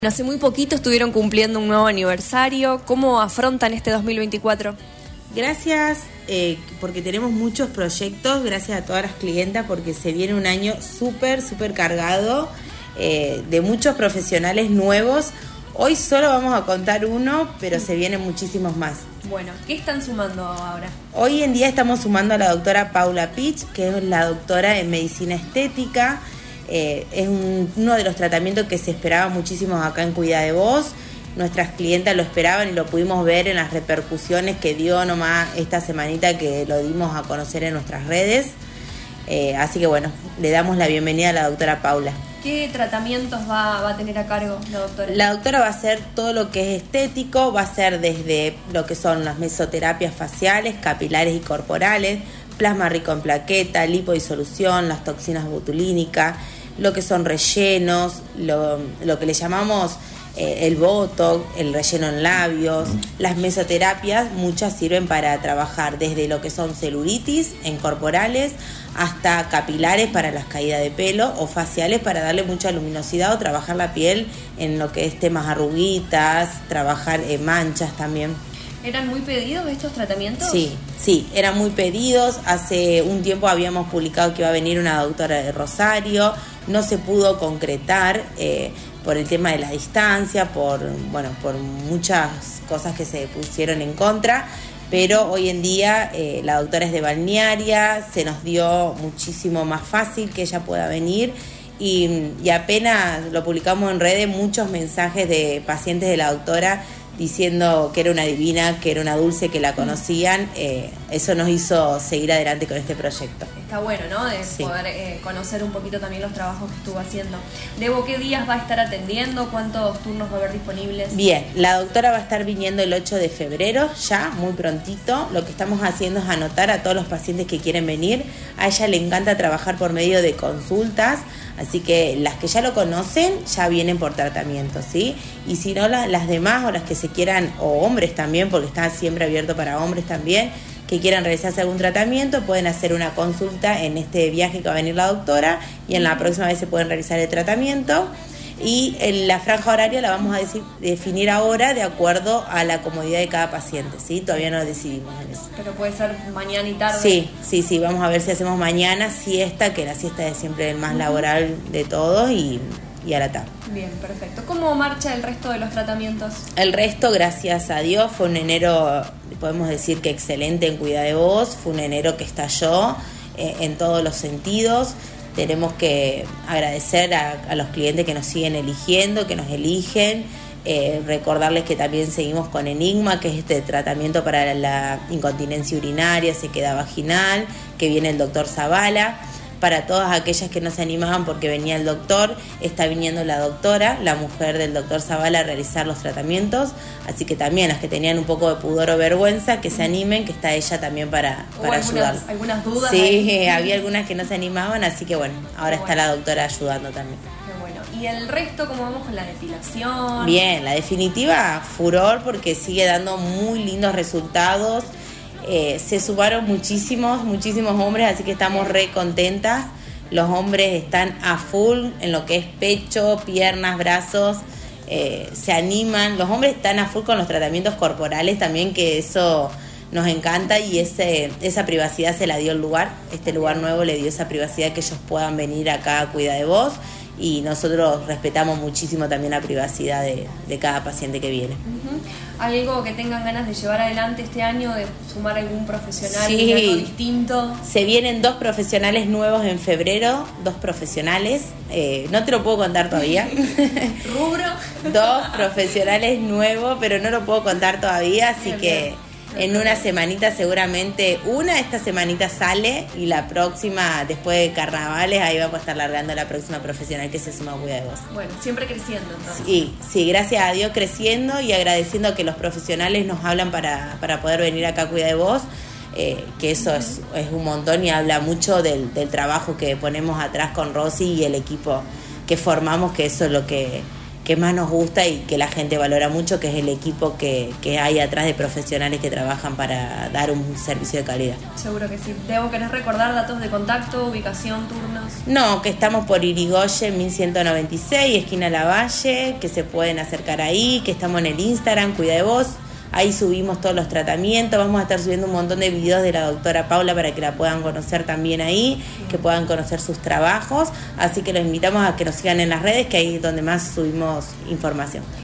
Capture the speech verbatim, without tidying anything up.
Hace muy poquito estuvieron cumpliendo un nuevo aniversario. ¿Cómo afrontan este dos mil veinticuatro? Gracias, eh, porque tenemos muchos proyectos, gracias a todas las clientas, porque se viene un año súper, súper cargado eh, de muchos profesionales nuevos. Hoy solo vamos a contar uno, pero se vienen muchísimos más. Bueno, ¿qué están sumando ahora? Hoy en día estamos sumando a la doctora Paula Pitch, que es la doctora en medicina estética. Eh, es un, uno de los tratamientos que se esperaba muchísimo acá en Cuida de Vos. Nuestras clientas lo esperaban y lo pudimos ver en las repercusiones que dio nomás esta semanita que lo dimos a conocer en nuestras redes. Eh, así que bueno, le damos la bienvenida a la doctora Paula. ¿Qué tratamientos va, va a tener a cargo la doctora? La doctora va a hacer todo lo que es estético, va a hacer desde lo que son las mesoterapias faciales, capilares y corporales, plasma rico en plaqueta, lipodisolución, las toxinas botulínicas, lo que son rellenos, lo, lo que le llamamos eh, el botox, el relleno en labios, las mesoterapias, muchas sirven para trabajar desde lo que son celulitis en corporales hasta capilares para las caídas de pelo o faciales para darle mucha luminosidad o trabajar la piel en lo que es temas arruguitas, trabajar eh, manchas también. ¿Eran muy pedidos estos tratamientos? Sí, sí, eran muy pedidos. Hace un tiempo habíamos publicado que iba a venir una doctora de Rosario, no se pudo concretar eh, por el tema de la distancia, por bueno, por muchas cosas que se pusieron en contra, pero hoy en día eh, la doctora es de Balnearia, se nos dio muchísimo más fácil que ella pueda venir. Y, y apenas lo publicamos en redes, muchos mensajes de pacientes de la doctora diciendo que era una divina, que era una dulce, que la conocían. Eh, eso nos hizo seguir adelante con este proyecto. Está bueno, ¿no? De sí. poder eh, conocer un poquito también los trabajos que estuvo haciendo. Debo, ¿qué días va a estar atendiendo? ¿Cuántos turnos va a haber disponibles? Bien, la doctora va a estar viniendo el ocho de febrero, ya, muy prontito. Lo que estamos haciendo es anotar a todos los pacientes que quieren venir. A ella le encanta trabajar por medio de consultas, así que las que ya lo conocen ya vienen por tratamiento, ¿sí? Y si no, las, las demás o las que se quieran, o hombres también, porque está siempre abierto para hombres también, que quieran realizarse algún tratamiento, pueden hacer una consulta en este viaje que va a venir la doctora y en la próxima vez se pueden realizar el tratamiento. Y en la franja horaria la vamos a decir, definir ahora de acuerdo a la comodidad de cada paciente, ¿sí? Todavía no lo decidimos en eso. Pero puede ser mañana y tarde. Sí, sí, sí, vamos a ver si hacemos mañana siesta, que la siesta es siempre el más laboral de todos, y, y a la tarde. Bien, perfecto. ¿Cómo marcha el resto de los tratamientos? El resto, gracias a Dios, fue un enero, podemos decir que excelente en Cuida de Vos, fue un enero que estalló eh, en todos los sentidos. Tenemos que agradecer a, a los clientes que nos siguen eligiendo, que nos eligen, eh, recordarles que también seguimos con Enigma, que es este tratamiento para la incontinencia urinaria, sequedad vaginal, que viene el doctor Zavala. Para todas aquellas que no se animaban porque venía el doctor, está viniendo la doctora, la mujer del doctor Zavala, a realizar los tratamientos. Así que también las que tenían un poco de pudor o vergüenza, que se animen, que está ella también para, para ayudar. ¿Algunas dudas? Sí, ahí? había algunas que no se animaban, así que bueno, ahora Qué está bueno. la doctora ayudando también. Qué bueno. ¿Y el resto cómo vamos con la depilación? Bien, la definitiva, furor, porque sigue dando muy lindos resultados. Eh, se sumaron muchísimos, muchísimos hombres, así que estamos re contentas. Los hombres están a full en lo que es pecho, piernas, brazos, eh, se animan. Los hombres están a full con los tratamientos corporales también, que eso nos encanta, y ese, esa privacidad se la dio el lugar. Este lugar nuevo le dio esa privacidad, que ellos puedan venir acá a Cuida de Vos, y nosotros respetamos muchísimo también la privacidad de, de cada paciente que viene. Uh-huh. ¿Hay algo que tengan ganas de llevar adelante este año, de sumar algún profesional, sí. algo distinto? Se vienen dos profesionales nuevos en febrero, dos profesionales, eh, no te lo puedo contar todavía. ¿Rubro? Dos profesionales nuevos, pero no lo puedo contar todavía, así bien, que... Bien. En una semanita seguramente, una esta semanita sale, y la próxima, después de carnavales, ahí vamos a estar largando la próxima profesional que se suma a Cuida de Vos. Bueno, siempre creciendo entonces. Sí, sí, gracias a Dios creciendo, y agradeciendo que los profesionales nos hablan para, para poder venir acá a Cuida de Vos, eh, que eso es, es un montón, y habla mucho del, del trabajo que ponemos atrás con Rosy y el equipo que formamos, que eso es lo que... que que más nos gusta y que la gente valora mucho, que es el equipo que, que hay atrás de profesionales que trabajan para dar un servicio de calidad. Seguro que sí. Debo, ¿querés recordar datos de contacto, ubicación, turnos? No, que estamos por Irigoyen mil ciento noventa y seis, esquina Lavalle, que se pueden acercar ahí, que estamos en el Instagram, Cuida de Vos. Ahí subimos todos los tratamientos, vamos a estar subiendo un montón de videos de la doctora Paula para que la puedan conocer también ahí, que puedan conocer sus trabajos, así que los invitamos a que nos sigan en las redes, que ahí es donde más subimos información.